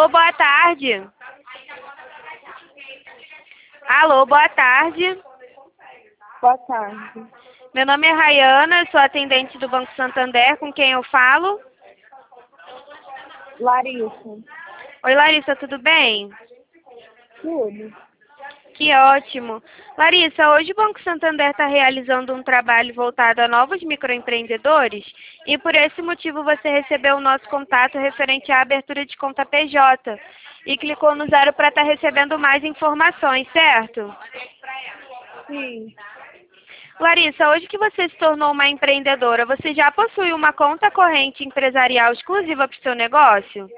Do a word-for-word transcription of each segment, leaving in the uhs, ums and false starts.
Alô, boa tarde. Alô, boa tarde. Boa tarde. Meu nome é Rayana, eu sou atendente do Banco Santander, com quem eu falo? Larissa. Oi, Larissa, tudo bem? Tudo. Que ótimo. Larissa, hoje o Banco Santander está realizando um trabalho voltado a novos microempreendedores e por esse motivo você recebeu o nosso contato referente à abertura de conta P J e clicou no zero para estar recebendo mais informações, certo? Sim. Larissa, hoje que você se tornou uma empreendedora, você já possui uma conta corrente empresarial exclusiva para o seu negócio?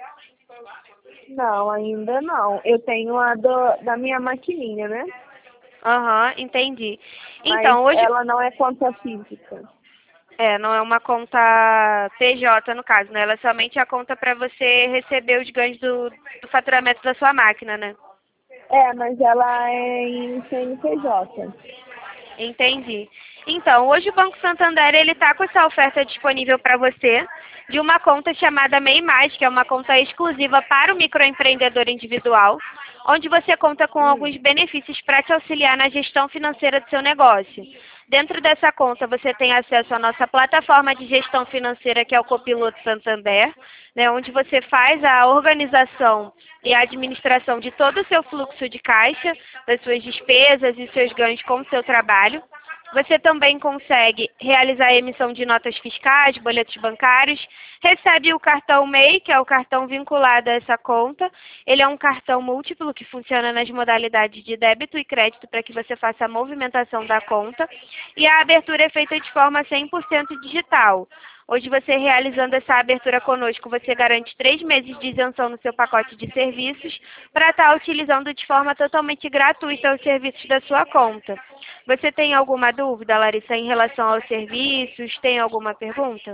Não, ainda não. Eu tenho a do, da minha maquininha, né? Aham, entendi. Mas Então, hoje... ela não é conta física. É, não é uma conta P J no caso, né? Ela é somente a conta para você receber os ganhos do, do faturamento da sua máquina, né? É, mas ela é em C N P J. Entendi. Então, hoje o Banco Santander ele está com essa oferta disponível para você de uma conta chamada MEI Mais, que é uma conta exclusiva para o microempreendedor individual, onde você conta com alguns Hum. benefícios para te auxiliar na gestão financeira do seu negócio. Dentro dessa conta, você tem acesso à nossa plataforma de gestão financeira, que é o Copiloto Santander, né, onde você faz a organização e a administração de todo o seu fluxo de caixa, das suas despesas e seus ganhos com o seu trabalho. Você também consegue realizar a emissão de notas fiscais, boletos bancários, recebe o cartão MEI, que é o cartão vinculado a essa conta. Ele é um cartão múltiplo que funciona nas modalidades de débito e crédito para que você faça a movimentação da conta. E a abertura é feita de forma cem por cento digital. Hoje você realizando essa abertura conosco, você garante três meses de isenção no seu pacote de serviços para estar utilizando de forma totalmente gratuita os serviços da sua conta. Você tem alguma dúvida, Larissa, em relação aos serviços? Tem alguma pergunta?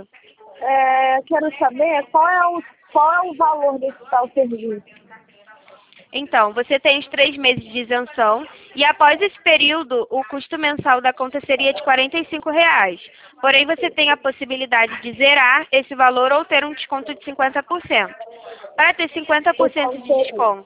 É, quero saber qual é o, qual é o valor desse tal serviço. Então, você tem os três meses de isenção e após esse período, o custo mensal da conta seria de quarenta e cinco reais. Porém, você tem a possibilidade de zerar esse valor ou ter um desconto de cinquenta por cento. Para ter cinquenta por cento de desconto,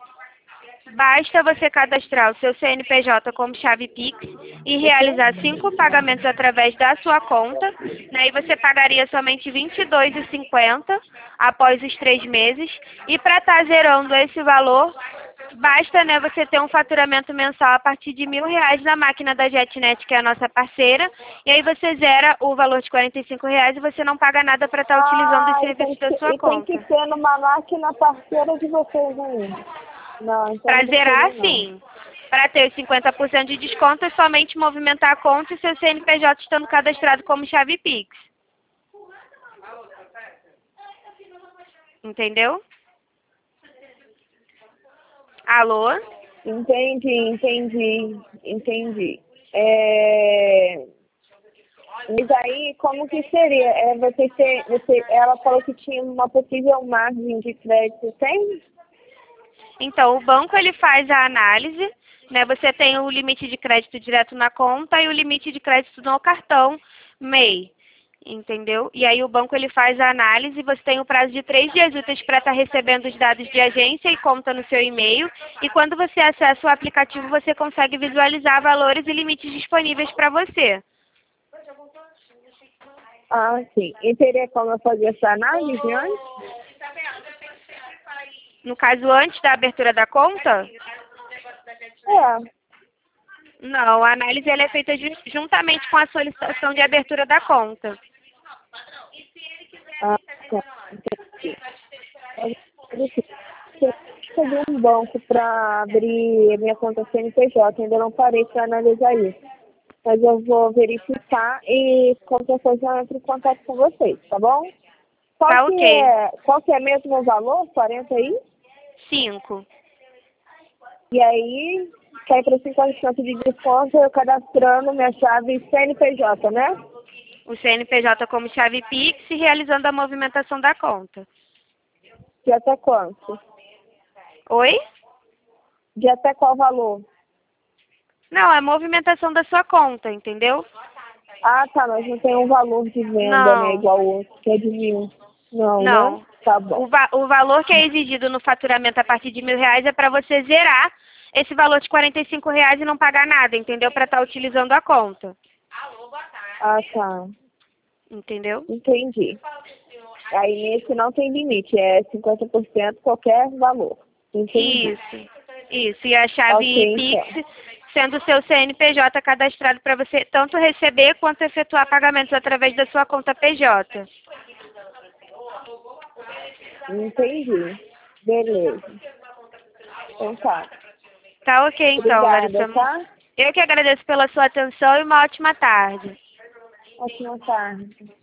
basta você cadastrar o seu C N P J como chave Pix e realizar cinco pagamentos através da sua conta, né? E você pagaria somente vinte e dois reais e cinquenta centavos após os três meses. E para estar zerando esse valor, basta, né, você ter um faturamento mensal a partir de mil reais na máquina da JetNet, que é a nossa parceira. E aí você zera o valor de quarenta e cinco reais e você não paga nada para estar utilizando os Ah, e tem, serviços da que, sua e tem conta. que ser numa máquina parceira de vocês ainda. Não, então Para não zerar, precisa não. sim. Para ter os cinquenta por cento de desconto, é somente movimentar a conta e seu C N P J estando cadastrado como chave Pix. Entendeu? Alô? Entendi, entendi, entendi. É... Mas aí, como que seria? É, você ter, você, ela falou que tinha uma possível margem de crédito, tem? Então, o banco ele faz a análise, né? Você tem o limite de crédito direto na conta e o limite de crédito no cartão MEI, entendeu? E aí o banco ele faz a análise e você tem o prazo de três dias úteis para estar recebendo os dados de agência e conta no seu e-mail. E quando você acessa o aplicativo, você consegue visualizar valores e limites disponíveis para você. Ah, sim. E teria como eu fazer essa análise antes? No caso, antes da abertura da conta? É. Não, a análise ela é feita ju- juntamente com a solicitação de abertura da conta. Ah, tá. Entendi. Eu escolhi um banco para abrir minha conta C N P J, ainda não parei para analisar isso. Mas eu vou verificar e qualquer coisa eu entro em contato com vocês, tá bom? Qual Tá que ok. é, qual que é mesmo o valor? quarenta aí? Cinco. E aí, cai para cinquenta por cento de desconto, eu cadastrando minha chave C N P J, né? O C N P J como chave Pix e realizando a movimentação da conta. De até quanto? Oi? De até qual valor? Não, é a movimentação da sua conta, entendeu? Ah, tá, mas não tem um valor de venda, né? Não, Igual o outro, que é de mil. Não, né? não. Tá bom. O, va o valor que é exigido no faturamento a partir de mil reais é para você zerar esse valor de quarenta e cinco reais e não pagar nada, entendeu? Para estar utilizando a conta. Ah, tá. Entendeu? Entendi. Aí nesse não tem limite, é cinquenta por cento qualquer valor. Entendi. Isso. Isso. E a chave Ok, Pix então. sendo o seu C N P J cadastrado para você tanto receber quanto efetuar pagamentos através da sua conta P J. Entendi. Beleza. Então tá. Tá ok então, Obrigada, Larissa. tá? Eu que agradeço pela sua atenção e uma ótima tarde. Ótima tarde.